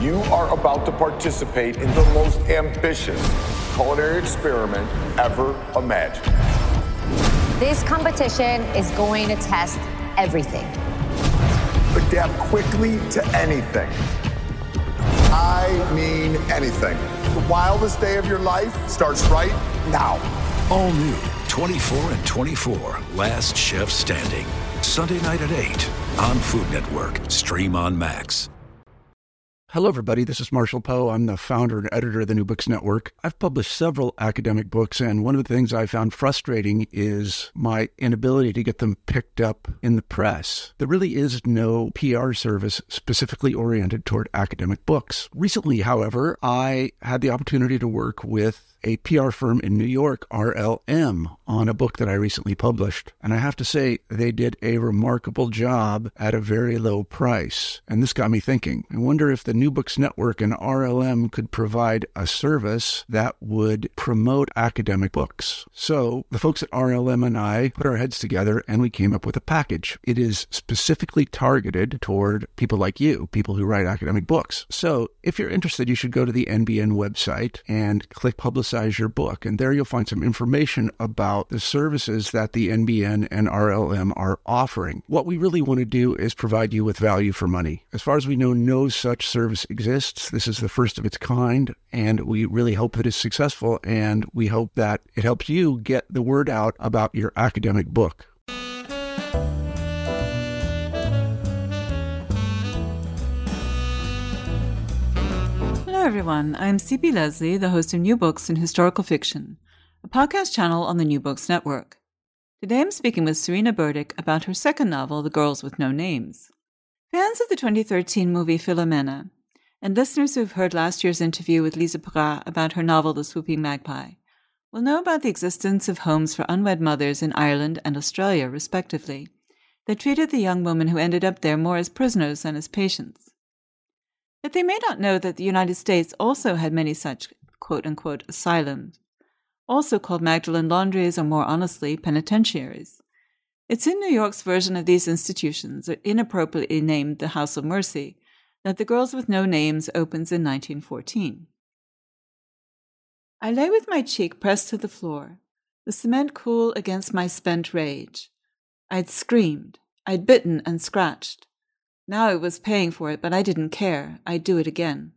You are about to participate in the most ambitious culinary experiment ever imagined. This competition is going to test everything. Adapt quickly to anything. I mean anything. The wildest day of your life starts right now. All new 24 and 24, Last Chef Standing. Sunday night at 8 on Food Network. Stream on Max. Hello, everybody. This is Marshall Poe. I'm the founder and editor of the New Books Network. I've published several academic books, and one of the things I found frustrating is my inability to get them picked up in the press. There really is no PR service specifically oriented toward academic books. Recently, however, I had the opportunity to work with a PR firm in New York, RLM, on a book that I recently published. And I have to say, they did a remarkable job at a very low price. And this got me thinking. I wonder if the New Books Network and RLM could provide a service that would promote academic books. So the folks at RLM and I put our heads together and we came up with a package. It is specifically targeted toward people like you, people who write academic books. So if you're interested, you should go to the NBN website and click Publicize Your Book. And there you'll find some information about the services that the NBN and RLM are offering. What we really want to do is provide you with value for money. As far as we know, no such service exists. This is the first of its kind, and we really hope it is successful, and we hope that it helps you get the word out about your academic book. Hello, everyone. I'm C.P. Leslie, the host of New Books in Historical Fiction, a podcast channel on the New Books Network. Today I'm speaking with Serena Burdick about her second novel, The Girls with No Names. Fans of the 2013 movie Philomena, and listeners who've heard last year's interview with Lisa Perrat about her novel The Swooping Magpie, will know about the existence of homes for unwed mothers in Ireland and Australia, respectively, that treated the young women who ended up there more as prisoners than as patients. But they may not know that the United States also had many such quote-unquote asylums, also called Magdalen laundries or more honestly, penitentiaries. It's in New York's version of these institutions, inappropriately named the House of Mercy, that The Girls with No Names opens in 1914. I lay with my cheek pressed to the floor, the cement cool against my spent rage. I'd screamed, I'd bitten and scratched. Now I was paying for it, but I didn't care. I'd do it again.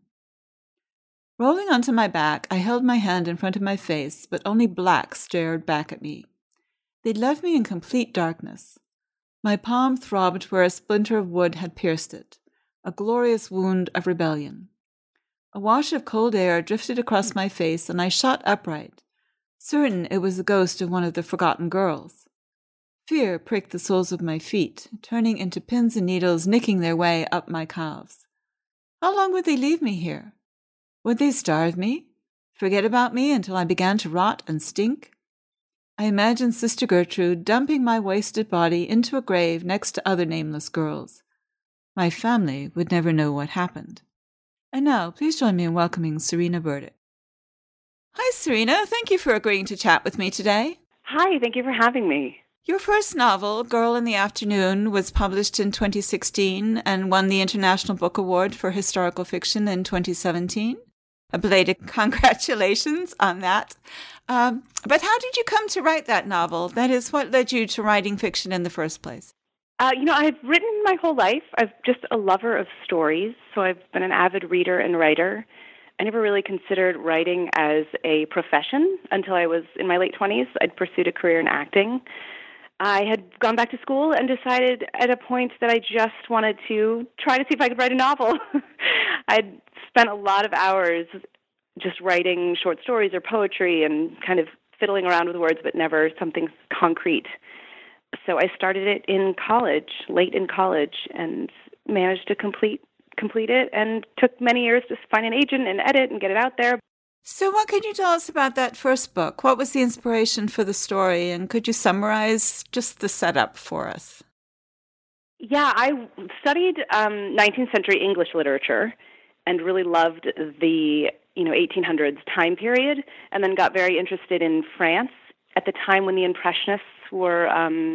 Rolling onto my back, I held my hand in front of my face, but only black stared back at me. They'd left me in complete darkness. My palm throbbed where a splinter of wood had pierced it, a glorious wound of rebellion. A wash of cold air drifted across my face, and I shot upright, certain it was the ghost of one of the forgotten girls. Fear pricked the soles of my feet, turning into pins and needles nicking their way up my calves. How long would they leave me here? Would they starve me? Forget about me until I began to rot and stink? I imagined Sister Gertrude dumping my wasted body into a grave next to other nameless girls. My family would never know what happened. And now, please join me in welcoming Serena Burdick. Hi, Serena. Thank you for agreeing to chat with me today. Hi, thank you for having me. Your first novel, Girl in the Afternoon, was published in 2016 and won the International Book Award for Historical Fiction in 2017. A belated congratulations on that. But how did you come to write that novel? That is, what led you to writing fiction in the first place? I've written my whole life. I'm just a lover of stories, so I've been an avid reader and writer. I never really considered writing as a profession until I was in my late 20s. I'd pursued a career in acting. I had gone back to school and decided at a point that I just wanted to try to see if I could write a novel. I'd spent a lot of hours just writing short stories or poetry and kind of fiddling around with words, but never something concrete. So I started it in college, late in college, and managed to complete it, and took many years to find an agent and edit and get it out there. So what can you tell us about that first book? What was the inspiration for the story, and could you summarize just the setup for us? Yeah, I studied 19th century English literature and really loved the 1800s time period, and then got very interested in France at the time when the Impressionists were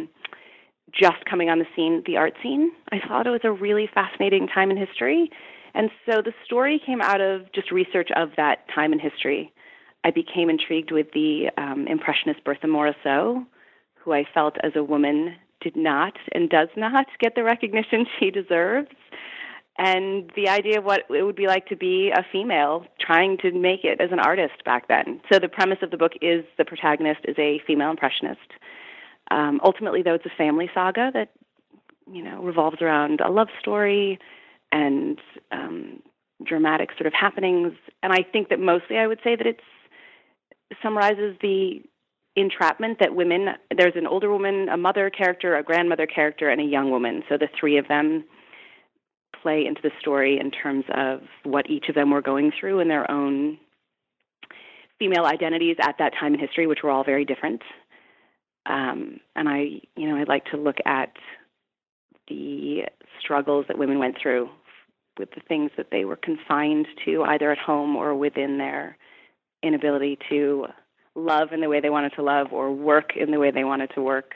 just coming on the scene, the art scene. I thought it was a really fascinating time in history, And so the story came out of just research of that time in history. I became intrigued with the Impressionist Bertha Morisot, who I felt as a woman did not and does not get the recognition she deserves, and the idea of what it would be like to be a female trying to make it as an artist back then. So the premise of the book is the protagonist is a female impressionist. Ultimately, though, it's a family saga that, revolves around a love story and dramatic sort of happenings. And I think that mostly I would say that it summarizes the entrapment that women, there's an older woman, a mother character, a grandmother character, and a young woman. So the three of them play into the story in terms of what each of them were going through in their own female identities at that time in history, which were all very different. And I'd like to look at the struggles that women went through with the things that they were confined to, either at home or within their inability to love in the way they wanted to love or work in the way they wanted to work.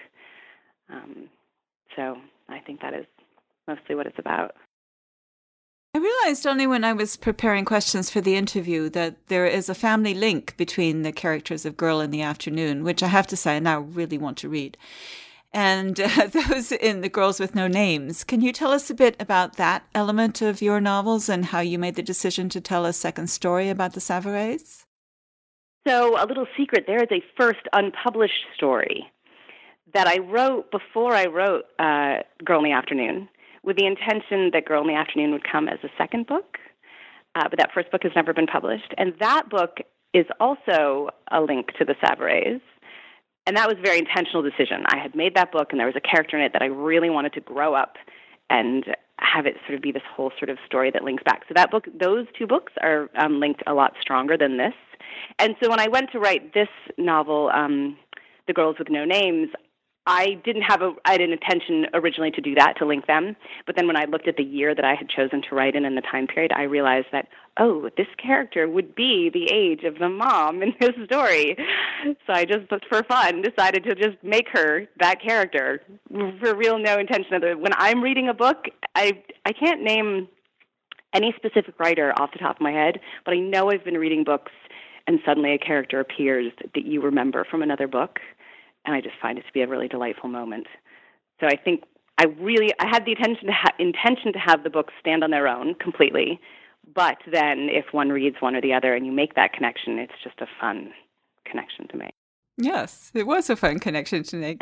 So I think that is mostly what it's about. I realized only when I was preparing questions for the interview that there is a family link between the characters of Girl in the Afternoon, which I have to say I now really want to read, and those in The Girls with No Names. Can you tell us a bit about that element of your novels and how you made the decision to tell a second story about the Savarais? So a little secret, there is a first unpublished story that I wrote before I wrote Girl in the Afternoon, with the intention that Girl in the Afternoon would come as a second book, but that first book has never been published. And that book is also a link to the Savarais, and that was a very intentional decision. I had made that book, and there was a character in it that I really wanted to grow up and have it sort of be this whole sort of story that links back. So that book, those two books are linked a lot stronger than this. And so when I went to write this novel, The Girls with No Names, I had an intention originally to do that, to link them. But then when I looked at the year that I had chosen to write in and the time period, I realized that, this character would be the age of the mom in this story. So I just, for fun, decided to just make her that character for real, no intention of it. When I'm reading a book, I can't name any specific writer off the top of my head, but I know I've been reading books and suddenly a character appears that you remember from another book. And I just find it to be a really delightful moment. So I think I had the intention to have the books stand on their own completely. But then if one reads one or the other and you make that connection, it's just a fun connection to make. Yes, it was a fun connection to make.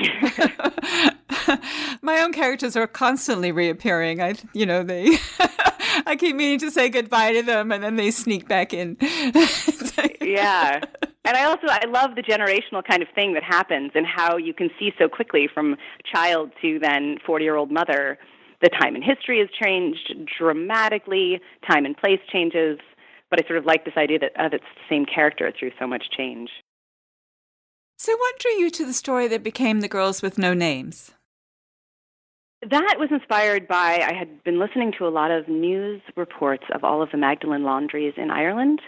My own characters are constantly reappearing. I keep meaning to say goodbye to them, and then they sneak back in. Yeah. And I love the generational kind of thing that happens and how you can see so quickly from child to then 40-year-old mother, the time in history has changed dramatically, time and place changes, but I sort of like this idea that it's the same character through so much change. So what drew you to the story that became The Girls with No Names? That was inspired by, I had been listening to a lot of news reports of all of the Magdalen laundries in Ireland.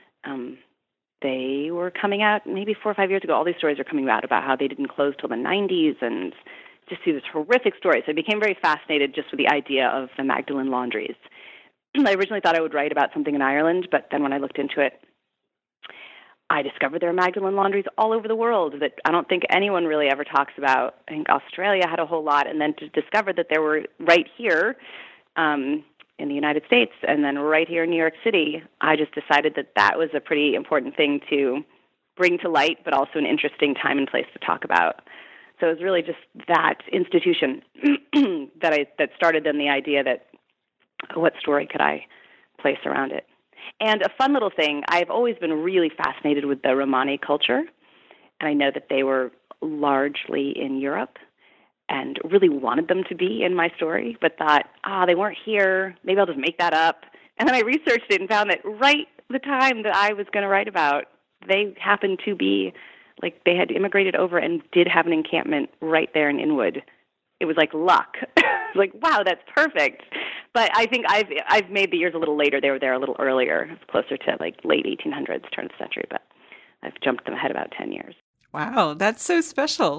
They were coming out maybe 4 or 5 years ago. All these stories are coming out about how they didn't close till the 90s and just see this horrific story. So I became very fascinated just with the idea of the Magdalen laundries. I originally thought I would write about something in Ireland, but then when I looked into it, I discovered there are Magdalen laundries all over the world that I don't think anyone really ever talks about. I think Australia had a whole lot, and then to discover that there were right here in the United States and then right here in New York City, I just decided that that was a pretty important thing to bring to light, but also an interesting time and place to talk about. So it was really just that institution that started then the idea that what story could I place around it. And a fun little thing, I've always been really fascinated with the Romani culture, and I know that they were largely in Europe and really wanted them to be in my story, but thought, they weren't here, maybe I'll just make that up. And then I researched it and found that right the time that I was going to write about, they happened to be, like, they had immigrated over and did have an encampment right there in Inwood. It was like luck. Like, wow, that's perfect. But I think I've made the years a little later. They were there a little earlier, closer to like late 1800s, turn of the century. But I've jumped them ahead about 10 years. Wow, that's so special.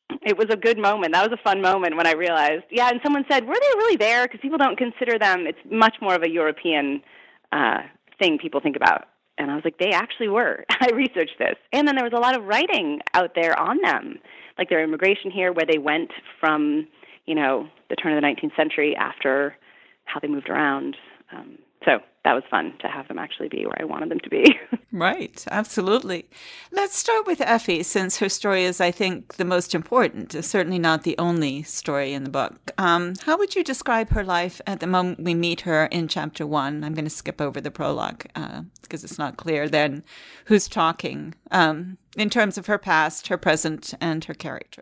it was a good moment. That was a fun moment when I realized, yeah, and someone said, were they really there? Because people don't consider them, it's much more of a European thing people think about. And I was like, they actually were. I researched this. And then there was a lot of writing out there on them, like their immigration here, where they went from, the turn of the 19th century after how they moved around. So that was fun to have them actually be where I wanted them to be. Right, absolutely. Let's start with Effie, since her story is, I think, the most important. It's certainly not the only story in the book. How would you describe her life at the moment we meet her in Chapter 1? I'm going to skip over the prologue because it's not clear then who's talking in terms of her past, her present, and her character.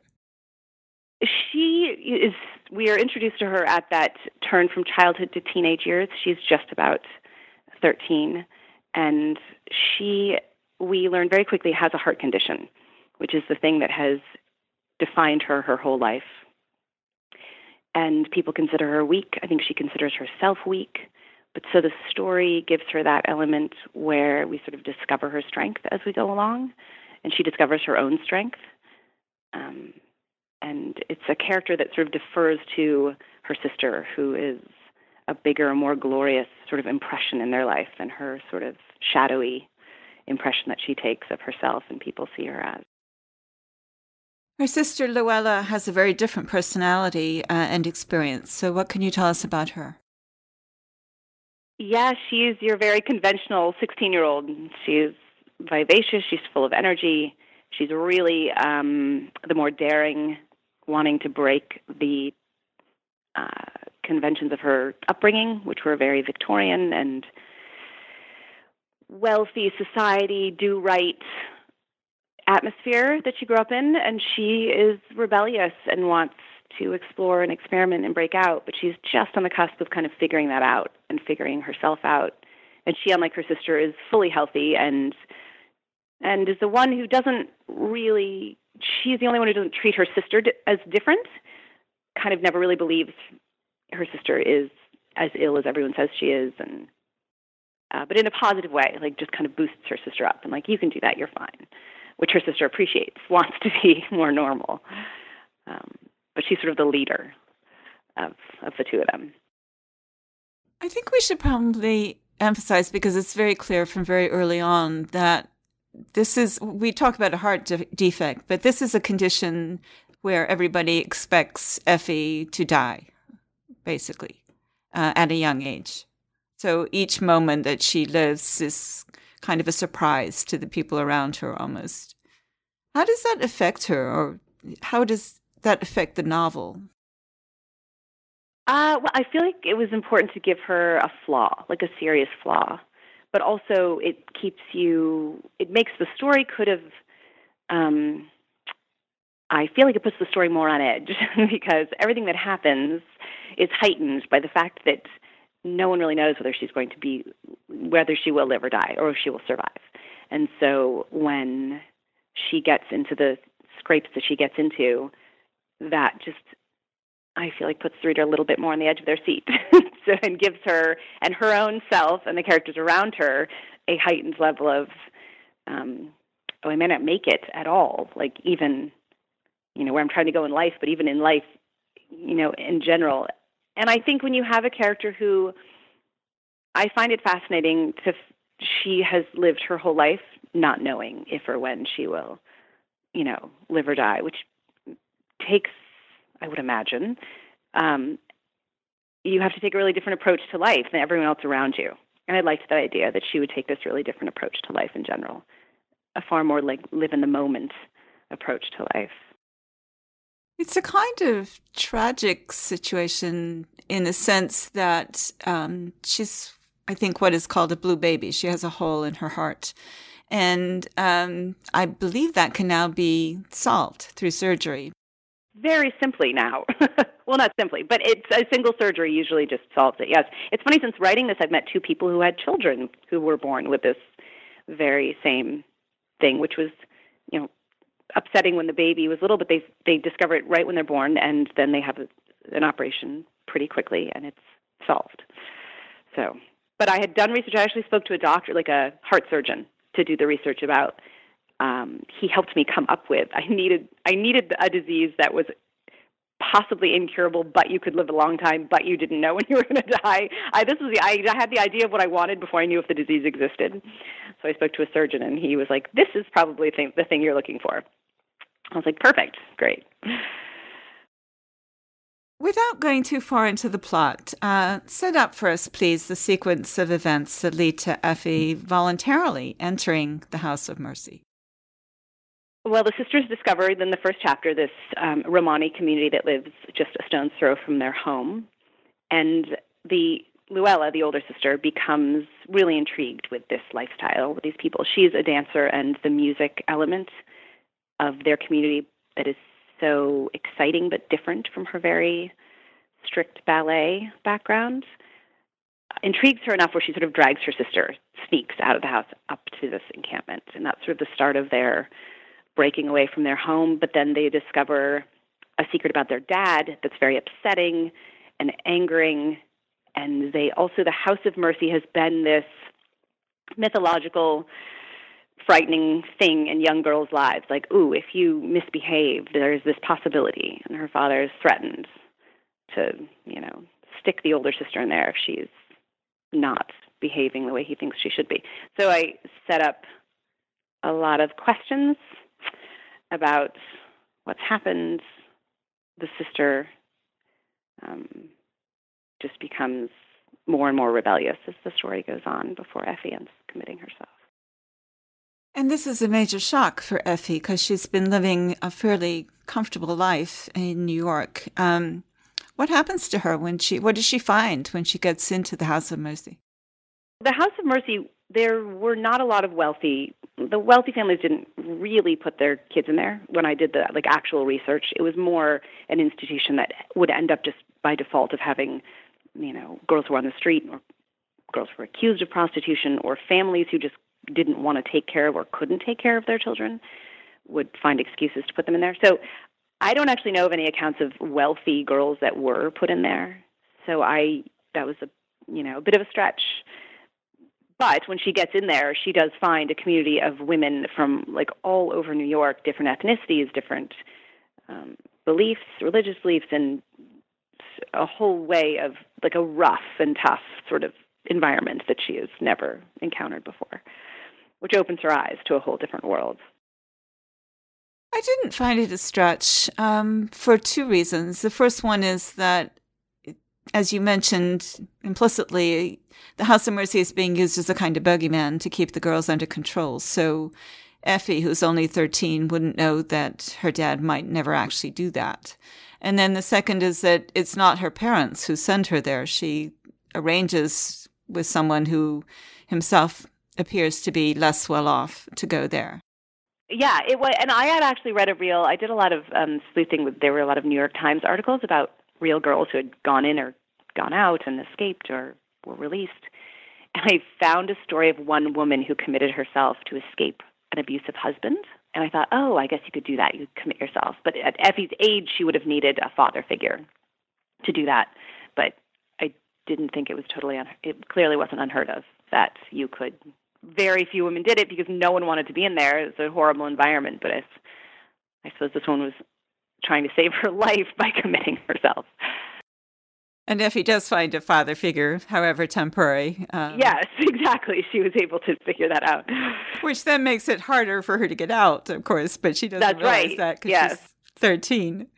We are introduced to her at that turn from childhood to teenage years. She's just about 13, and we learn very quickly, has a heart condition, which is the thing that has defined her whole life. And people consider her weak. I think she considers herself weak. But so the story gives her that element where we sort of discover her strength as we go along, and she discovers her own strength. And it's a character that sort of defers to her sister, who is a bigger, more glorious sort of impression in their life than her sort of shadowy impression that she takes of herself and people see her as. Her sister, Luella, has a very different personality and experience. So what can you tell us about her? Yeah, she's your very conventional 16-year-old. She's vivacious. She's full of energy. She's really the more daring, wanting to break the conventions of her upbringing, which were very Victorian and wealthy society, do-right atmosphere that she grew up in. And she is rebellious and wants to explore and experiment and break out, but she's just on the cusp of kind of figuring that out and figuring herself out. And she, unlike her sister, is fully healthy and is the one who doesn't really, she's the only one who doesn't treat her sister as different, kind of never really believes her sister is as ill as everyone says she is, and but in a positive way, like just kind of boosts her sister up and like, you can do that, you're fine, which her sister appreciates, wants to be more normal. But she's sort of the leader of the two of them. I think we should probably emphasize, because it's very clear from very early on that we talk about a heart defect, but this is a condition where everybody expects Effie to die, basically, at a young age. So each moment that she lives is kind of a surprise to the people around her almost. How does that affect her, or how does that affect the novel? Well, I feel like it was important to give her a flaw, like a serious flaw. But also it makes the story I feel like it puts the story more on edge because everything that happens is heightened by the fact that no one really knows whether she will live or die, or if she will survive. And so when she gets into the scrapes that she gets into, that just, I feel like, puts the reader a little bit more on the edge of their seat and gives her and her own self and the characters around her a heightened level of, I may not make it at all, like even, where I'm trying to go in life, but even in life, in general. And I think when you have a character who, I find it fascinating she has lived her whole life not knowing if or when she will, live or die, which takes, I would imagine, you have to take a really different approach to life than everyone else around you. And I liked that idea that she would take this really different approach to life in general, a far more like live in the moment approach to life. It's a kind of tragic situation in the sense that she's, I think, what is called a blue baby. She has a hole in her heart. And I believe that can now be solved through surgery. Very simply now. Well, not simply, but it's a single surgery usually just solves it, yes. It's funny, since writing this, I've met two people who had children who were born with this very same thing, which was, upsetting when the baby was little, but they discover it right when they're born, and then they have an operation pretty quickly, and it's solved. So, but I had done research. I actually spoke to a doctor, like a heart surgeon, to do the research about he helped me come up with. I needed a disease that was possibly incurable, but you could live a long time, but you didn't know when you were going to die. I had the idea of what I wanted before I knew if the disease existed. So I spoke to a surgeon, and he was like, "This is probably the thing you're looking for." I was like, "Perfect, great." Without going too far into the plot, set up for us, please, the sequence of events that lead to Effie voluntarily entering the House of Mercy. Well, the sisters discovered in the first chapter this Romani community that lives just a stone's throw from their home. And Luella, the older sister, becomes really intrigued with this lifestyle, with these people. She's a dancer, and the music element of their community that is so exciting but different from her very strict ballet background intrigues her enough where she sort of drags her sister, sneaks out of the house up to this encampment. And that's sort of the start of their breaking away from their home, but then they discover a secret about their dad that's very upsetting and angering. And the House of Mercy has been this mythological, frightening thing in young girls' lives. Like, ooh, if you misbehave, there's this possibility. And her father is threatened to, stick the older sister in there if she's not behaving the way he thinks she should be. So I set up a lot of questions about what's happened. The sister just becomes more and more rebellious as the story goes on before Effie ends up committing herself. And this is a major shock for Effie because she's been living a fairly comfortable life in New York. What happens to her what does she find when she gets into the House of Mercy? The House of Mercy, there were not a lot of the wealthy families didn't really put their kids in there. When I did the actual research, it was more an institution that would end up just by default of having, girls who were on the street or girls who were accused of prostitution or families who just didn't want to take care of or couldn't take care of their children would find excuses to put them in there. So I don't actually know of any accounts of wealthy girls that were put in there. So that was a bit of a stretch. But when she gets in there, she does find a community of women from all over New York, different ethnicities, different beliefs, religious beliefs, and a whole way of a rough and tough sort of environment that she has never encountered before, which opens her eyes to a whole different world. I didn't find it a stretch for two reasons. The first one is that, as you mentioned implicitly, the House of Mercy is being used as a kind of bogeyman to keep the girls under control. So Effie, who's only 13, wouldn't know that her dad might never actually do that. And then the second is that it's not her parents who send her there. She arranges with someone who himself appears to be less well off to go there. Yeah, it was, and I had actually read I did a lot of sleuthing. There were a lot of New York Times articles about real girls who had gone in or gone out and escaped or were released. And I found a story of one woman who committed herself to escape an abusive husband. And I thought, oh, I guess you could do that. You could commit yourself. But at Effie's age, she would have needed a father figure to do that. But I didn't think it was it clearly wasn't unheard of that you could. Very few women did it because no one wanted to be in there. It was a horrible environment. But I suppose this one was trying to save her life by committing herself. And Effie does find a father figure, however temporary. Yes, exactly. She was able to figure that out. Which then makes it harder for her to get out, of course, but she doesn't realize that because she's 13.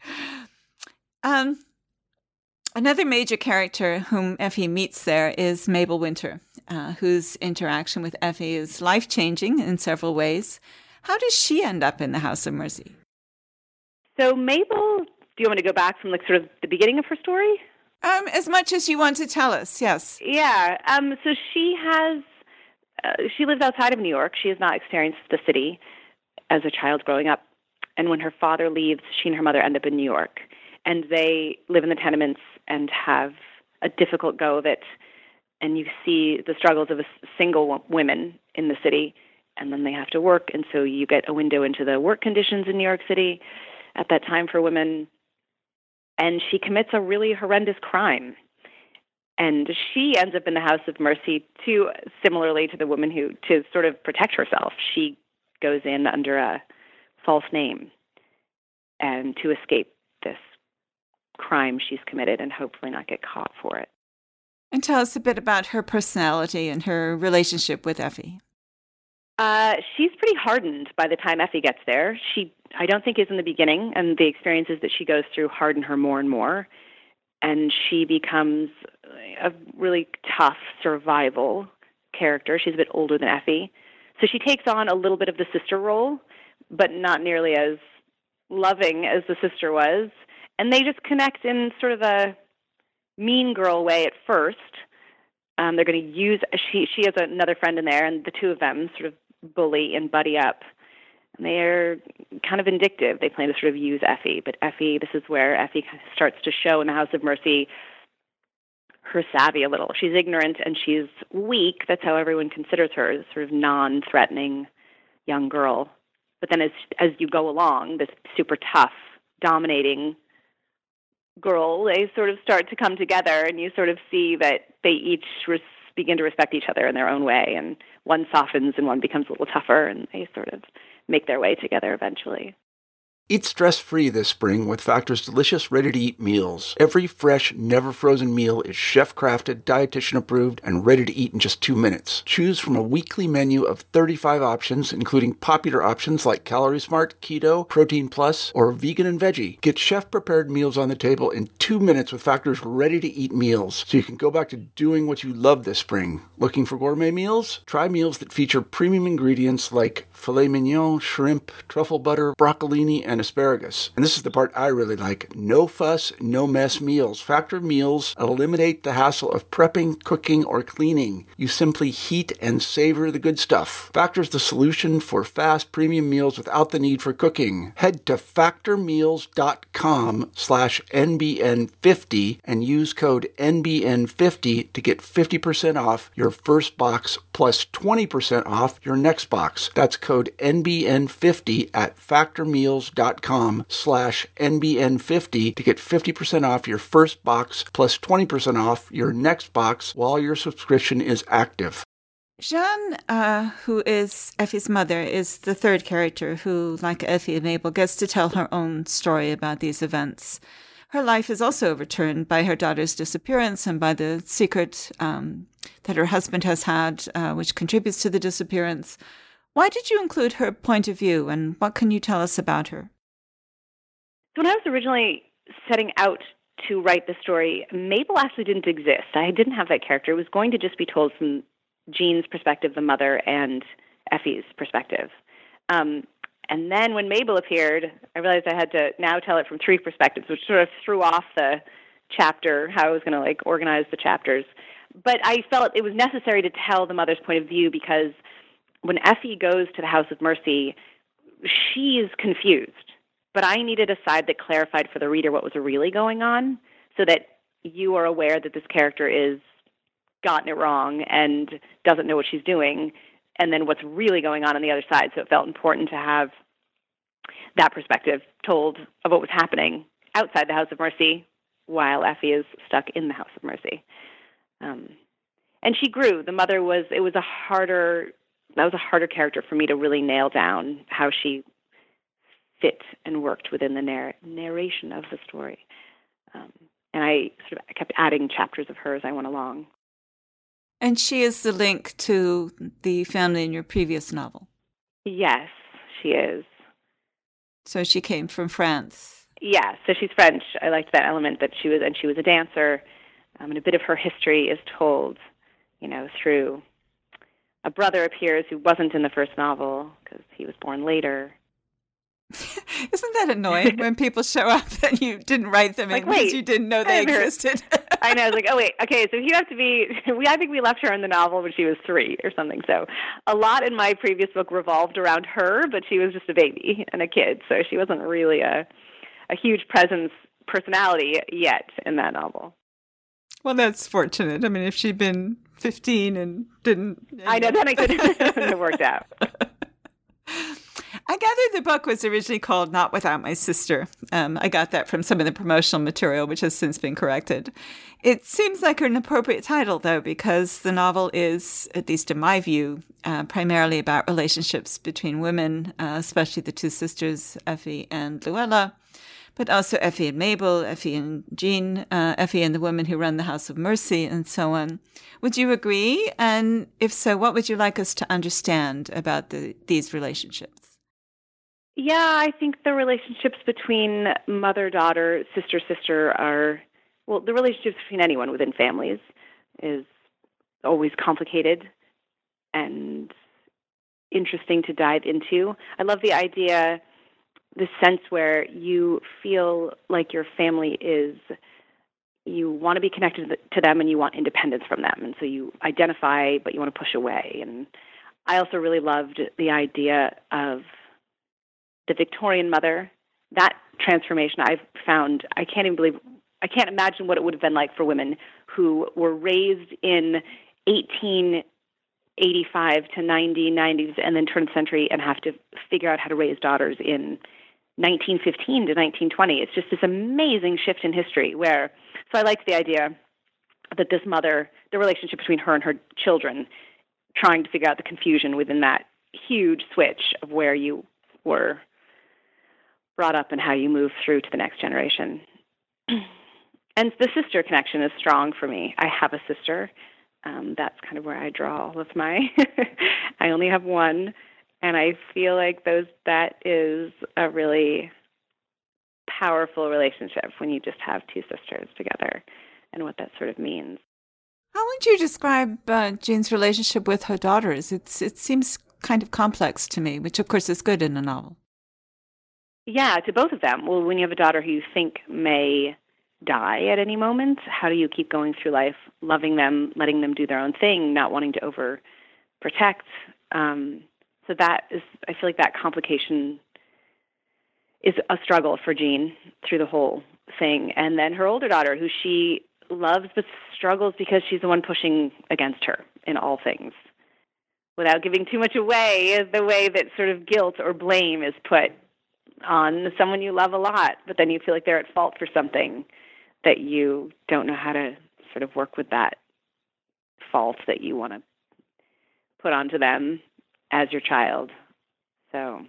Another major character whom Effie meets there is Mabel Winter, whose interaction with Effie is life-changing in several ways. How does she end up in the House of Mercy? So Mabel, do you want me to go back from sort of the beginning of her story? As much as you want to tell us, yes. Yeah. So she lives outside of New York. She has not experienced the city as a child growing up. And when her father leaves, she and her mother end up in New York. And they live in the tenements and have a difficult go of it. And you see the struggles of single women in the city. And then they have to work. And so you get a window into the work conditions in New York City at that time for women. And she commits a really horrendous crime. And she ends up in the House of Mercy, too, similarly to the woman to sort of protect herself. She goes in under a false name and to escape this crime she's committed and hopefully not get caught for it. And tell us a bit about her personality and her relationship with Effie. She's pretty hardened by the time Effie gets there. I don't think, is in the beginning, and the experiences that she goes through harden her more and more. And she becomes a really tough survival character. She's a bit older than Effie. So she takes on a little bit of the sister role, but not nearly as loving as the sister was. And they just connect in sort of a mean girl way at first. They're going to use, she has another friend in there, and the two of them sort of bully and buddy up. And they're kind of vindictive. They plan to sort of use Effie. But Effie, this is where Effie kind of starts to show in the House of Mercy her savvy a little. She's ignorant and she's weak. That's how everyone considers her, as sort of non-threatening young girl. But then as you go along, this super tough, dominating girl, they sort of start to come together, and you sort of see that they each begin to respect each other in their own way, and one softens and one becomes a little tougher, and they sort of make their way together eventually. Eat stress-free this spring with Factor's delicious, ready-to-eat meals. Every fresh, never-frozen meal is chef-crafted, dietitian-approved, and ready to eat in just 2 minutes. Choose from a weekly menu of 35 options, including popular options like Calorie Smart, Keto, Protein Plus, or Vegan and Veggie. Get chef-prepared meals on the table in 2 minutes with Factor's ready-to-eat meals, so you can go back to doing what you love this spring. Looking for gourmet meals? Try meals that feature premium ingredients like filet mignon, shrimp, truffle butter, broccolini, and asparagus. And this is the part I really like. No fuss, no mess meals. Factor meals eliminate the hassle of prepping, cooking, or cleaning. You simply heat and savor the good stuff. Factor's the solution for fast premium meals without the need for cooking. Head to factormeals.com/NBN50 and use code NBN50 to get 50% off your first box plus 20% off your next box. That's code NBN50 at factormeals.com/NBN50 to get 50% off your first box plus 20% off your next box while your subscription is active. Jeanne, who is Effie's mother, is the third character who, like Effie and Mabel, gets to tell her own story about these events. Her life is also overturned by her daughter's disappearance and by the secret that her husband has had, which contributes to the disappearance. Why did you include her point of view, and what can you tell us about her? So when I was originally setting out to write the story, Mabel actually didn't exist. I didn't have that character. It was going to just be told from Jean's perspective, the mother, and Effie's perspective. And then when Mabel appeared, I realized I had to now tell it from three perspectives, which sort of threw off the chapter, how I was going to organize the chapters. But I felt it was necessary to tell the mother's point of view because when Effie goes to the House of Mercy, she's confused. But I needed a side that clarified for the reader what was really going on so that you are aware that this character is gotten it wrong and doesn't know what she's doing, and then what's really going on the other side. So it felt important to have that perspective told of what was happening outside the House of Mercy while Effie is stuck in the House of Mercy. And she grew. The mother was a harder character for me to really nail down how she fit and worked within the narration of the story. And I kept adding chapters of her as I went along. And she is the link to the family in your previous novel. Yes, she is. So she came from France. Yeah, so she's French. I liked that element that she was a dancer. And a bit of her history is told, through a brother appears who wasn't in the first novel because he was born later. Isn't that annoying when people show up and you didn't write them in because you didn't know they existed? I know. I was like, oh, wait, okay, so he'd have to be, I think we left her in the novel when she was 3 or something. So a lot in my previous book revolved around her, but she was just a baby and a kid. So she wasn't really a huge personality yet in that novel. Well, that's fortunate. I mean, if she'd been 15 and didn't... I know, then it couldn't have worked out. I gather the book was originally called Not Without My Sister. I got that from some of the promotional material, which has since been corrected. It seems like an appropriate title, though, because the novel is, at least in my view, primarily about relationships between women, especially the two sisters, Effie and Luella, but also Effie and Mabel, Effie and Jean, Effie and the women who run the House of Mercy, and so on. Would you agree? And if so, what would you like us to understand about these relationships? Yeah, I think the relationships between mother-daughter, sister-sister are, well, the relationships between anyone within families is always complicated and interesting to dive into. I love the idea, the sense where you feel like your family is, you want to be connected to them and you want independence from them. And so you identify, but you want to push away. And I also really loved the idea of the Victorian mother. That transformation I've found, I can't imagine what it would have been like for women who were raised in 1885 to 1990s and then turn the century and have to figure out how to raise daughters in 1915 to 1920. It's just this amazing shift in history where, so I liked the idea that this mother, the relationship between her and her children, trying to figure out the confusion within that huge switch of where you were brought up and how you move through to the next generation. And the sister connection is strong for me. I have a sister. That's kind of where I draw all of my, I only have one. And I feel like that is a really powerful relationship when you just have two sisters together and what that sort of means. How would you describe Jean's relationship with her daughters? It seems kind of complex to me, which of course is good in a novel. Yeah, to both of them. Well, when you have a daughter who you think may die at any moment, how do you keep going through life, loving them, letting them do their own thing, not wanting to overprotect? So that is, I feel like that complication is a struggle for Jean through the whole thing. And then her older daughter, who she loves but struggles because she's the one pushing against her in all things. Without giving too much away, is the way that sort of guilt or blame is put on someone you love a lot, but then you feel like they're at fault for something that you don't know how to sort of work with that fault that you want to put onto them as your child. So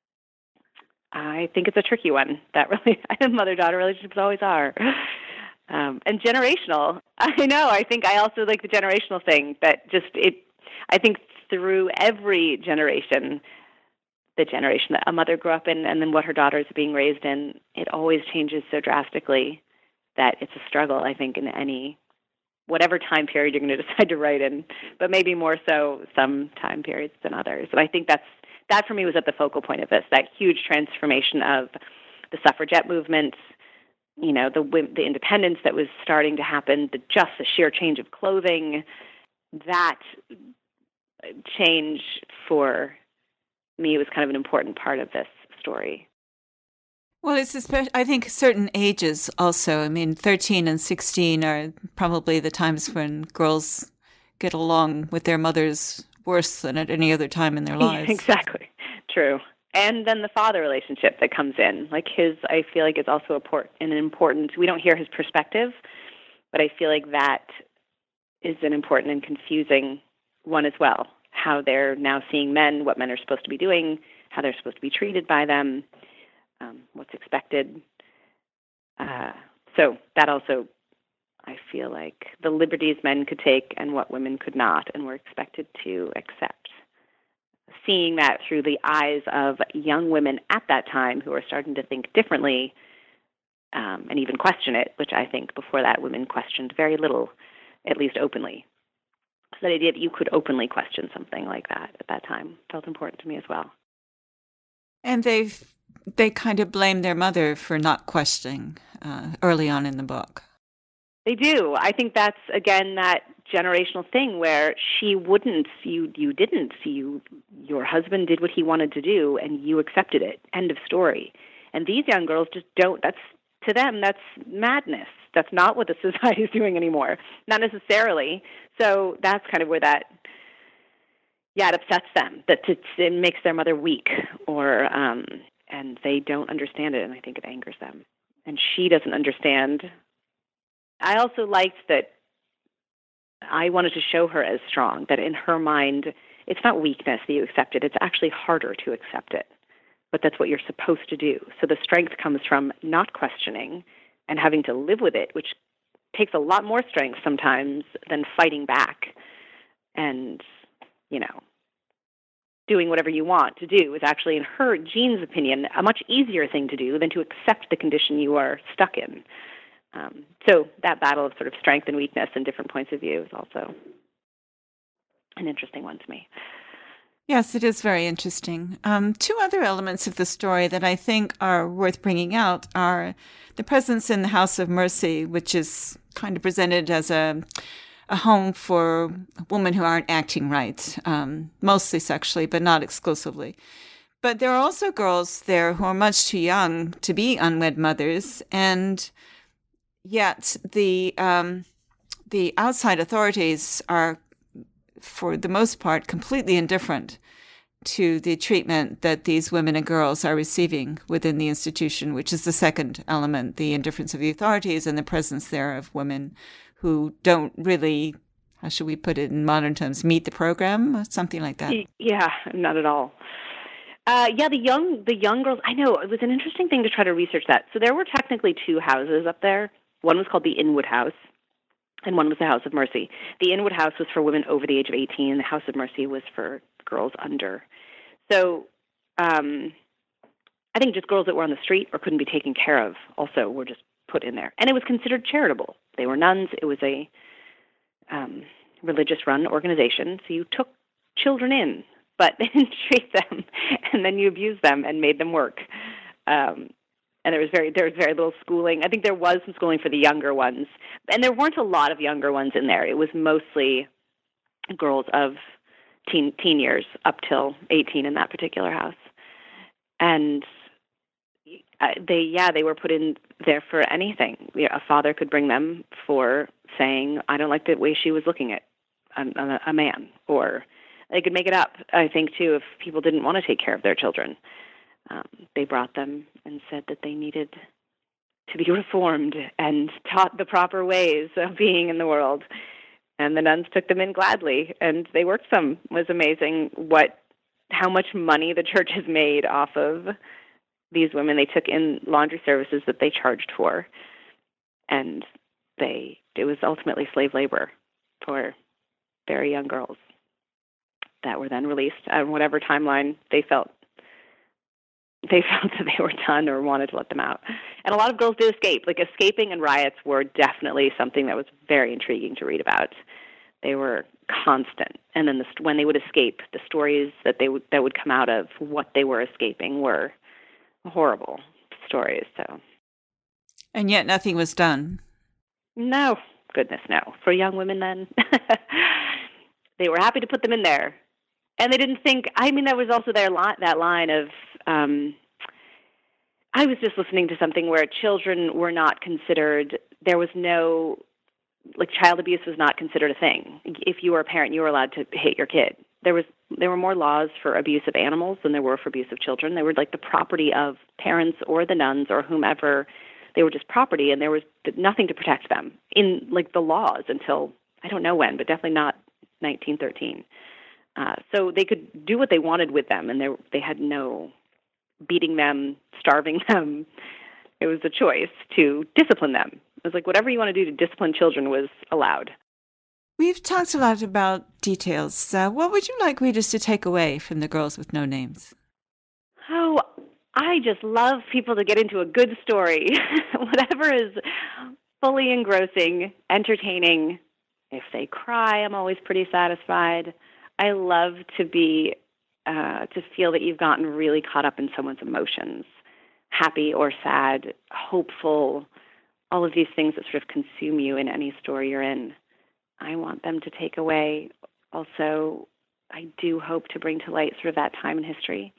I think it's a tricky one. That really, mother-daughter relationships always are. And generational. I know. I think I also like the generational thing that I think through every generation, the generation that a mother grew up in and then what her daughters are being raised in, it always changes so drastically that it's a struggle, I think, in whatever time period you're going to decide to write in, but maybe more so some time periods than others. And I think that for me was at the focal point of this, that huge transformation of the suffragette movement, the independence that was starting to happen, the sheer change of clothing, that change for me was kind of an important part of this story. Well, it's I think certain ages also. I mean, 13 and 16 are probably the times when girls get along with their mothers worse than at any other time in their lives. Exactly. True. And then the father relationship that comes in. Like I feel like it's also an important, we don't hear his perspective, but I feel like that is an important and confusing one as well. How they're now seeing men, what men are supposed to be doing, how they're supposed to be treated by them, what's expected. So that also, I feel like the liberties men could take and what women could not and were expected to accept. Seeing that through the eyes of young women at that time who are starting to think differently and even question it, which I think before that women questioned very little, at least openly. So the idea that you could openly question something like that at that time felt important to me as well. And they kind of blame their mother for not questioning early on in the book. They do. I think that's, again, that generational thing where she wouldn't, you didn't. Your husband did what he wanted to do, and you accepted it. End of story. And these young girls just don't. To them, that's madness. That's not what the society is doing anymore. Not necessarily. So that's kind of where that it upsets them that it makes their mother weak, or and they don't understand it, and I think it angers them. And she doesn't understand. I also liked that I wanted to show her as strong, that in her mind, it's not weakness that you accept it. It's actually harder to accept it, but that's what you're supposed to do. So the strength comes from not questioning and having to live with it, which takes a lot more strength sometimes than fighting back and, doing whatever you want to do is actually, in her, Jean's opinion, a much easier thing to do than to accept the condition you are stuck in. So that battle of sort of strength and weakness and different points of view is also an interesting one to me. Yes, it is very interesting. Two other elements of the story that I think are worth bringing out are the presence in the House of Mercy, which is kind of presented as a home for women who aren't acting right, mostly sexually, but not exclusively. But there are also girls there who are much too young to be unwed mothers, and yet the outside authorities are, for the most part, completely indifferent to the treatment that these women and girls are receiving within the institution, which is the second element, the indifference of the authorities and the presence there of women who don't really, how should we put it in modern terms, meet the program, something like that. Yeah, not at all. The young girls, I know, it was an interesting thing to try to research that. So there were technically two houses up there. One was called the Inwood House, and one was the House of Mercy. The Inwood House was for women over the age of 18. The House of Mercy was for girls under. So I think just girls that were on the street or couldn't be taken care of also were just put in there. And it was considered charitable. They were nuns. It was a religious-run organization. So you took children in, but they didn't treat them, and then you abused them and made them work. And there was very little schooling. I think there was some schooling for the younger ones, and there weren't a lot of younger ones in there. It was mostly girls of teen years up till 18 in that particular house, and they were put in there for anything. A father could bring them for saying, "I don't like the way she was looking at a man," or they could make it up. I think too, if people didn't want to take care of their children. They brought them and said that they needed to be reformed and taught the proper ways of being in the world. And the nuns took them in gladly, and they worked some. It was amazing how much money the church has made off of these women. They took in laundry services that they charged for, and it was ultimately slave labor for very young girls that were then released on whatever timeline they felt that they were done or wanted to let them out. And a lot of girls did escape. Like, escaping and riots were definitely something that was very intriguing to read about. They were constant. And then when they would escape, the stories that would come out of what they were escaping were horrible stories. So, and yet nothing was done. No, goodness, no. For young women then, they were happy to put them in there. And they didn't think, that was also that line of, I was just listening to something where children were not considered, there was no, child abuse was not considered a thing. If you were a parent, you were allowed to hit your kid. There were more laws for abuse of animals than there were for abuse of children. They were like the property of parents or the nuns or whomever. They were just property, and there was nothing to protect them in the laws until, I don't know when, but definitely not 1913. So they could do what they wanted with them, and they had no beating them, starving them. It was a choice to discipline them. It was like whatever you want to do to discipline children was allowed. We've talked a lot about details. What would you like readers to take away from The Girls with No Names? Oh, I just love people to get into a good story. Whatever is fully engrossing, entertaining. If they cry, I'm always pretty satisfied. I love to feel that you've gotten really caught up in someone's emotions, happy or sad, hopeful, all of these things that sort of consume you in any story you're in. I want them to take away. Also, I do hope to bring to light sort of that time in history.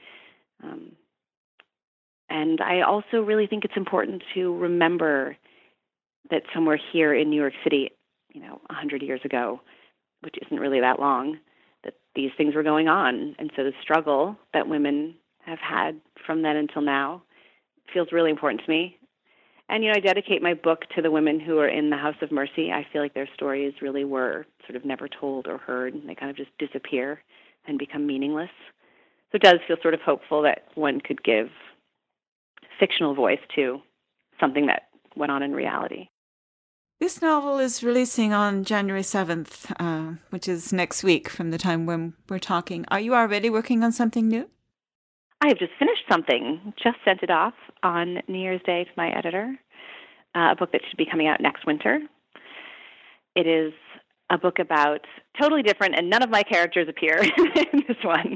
And I also really think it's important to remember that somewhere here in New York City, 100 years ago, which isn't really that long, that these things were going on. And so the struggle that women have had from then until now feels really important to me. And, I dedicate my book to the women who are in the House of Mercy. I feel like their stories really were sort of never told or heard. They kind of just disappear and become meaningless. So it does feel sort of hopeful that one could give fictional voice to something that went on in reality. This novel is releasing on January 7th, which is next week from the time when we're talking. Are you already working on something new? I have just finished something, just sent it off on New Year's Day to my editor, a book that should be coming out next winter. It is a book about totally different, and none of my characters appear in this one.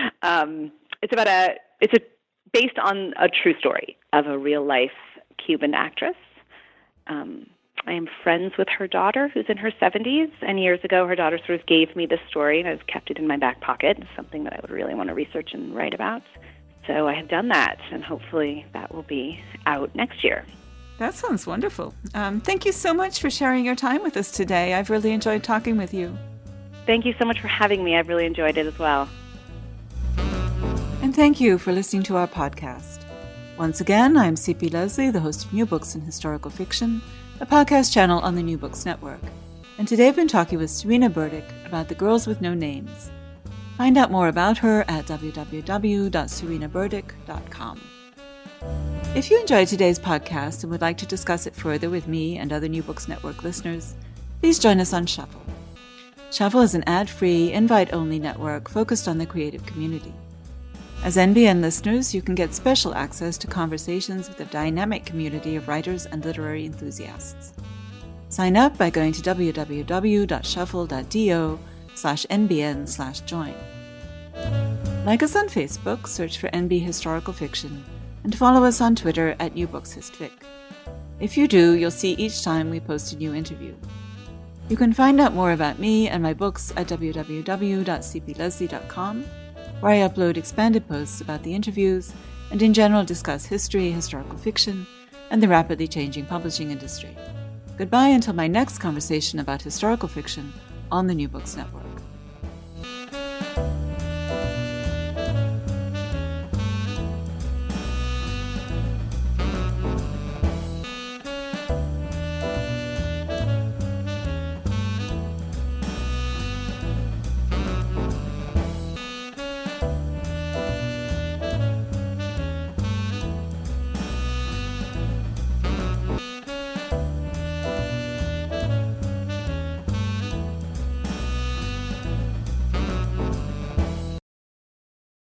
It's based on a true story of a real-life Cuban actress. I am friends with her daughter, who's in her 70s, and years ago her daughter sort of gave me this story, and I've kept it in my back pocket. It's something that I would really want to research and write about. So I have done that, and hopefully that will be out next year. That sounds wonderful. Thank you so much for sharing your time with us today. I've really enjoyed talking with you. Thank you so much for having me. I've really enjoyed it as well. And thank you for listening to our podcast. Once again, I'm C.P. Lesley, the host of New Books in Historical Fiction, a podcast channel on the New Books Network. And today I've been talking with Serena Burdick about The Girls with No Names. Find out more about her at www.serenaburdick.com. If you enjoyed today's podcast and would like to discuss it further with me and other New Books Network listeners, please join us on Shuffle. Shuffle is an ad-free, invite-only network focused on the creative community. As NBN listeners, you can get special access to conversations with a dynamic community of writers and literary enthusiasts. Sign up by going to www.shuffle.do/NBN/join. Like us on Facebook, search for NB Historical Fiction, and follow us on Twitter at NewBooksHistFic. If you do, you'll see each time we post a new interview. You can find out more about me and my books at www.cplesley.com, where I upload expanded posts about the interviews and in general discuss history, historical fiction, and the rapidly changing publishing industry. Goodbye until my next conversation about historical fiction on the New Books Network.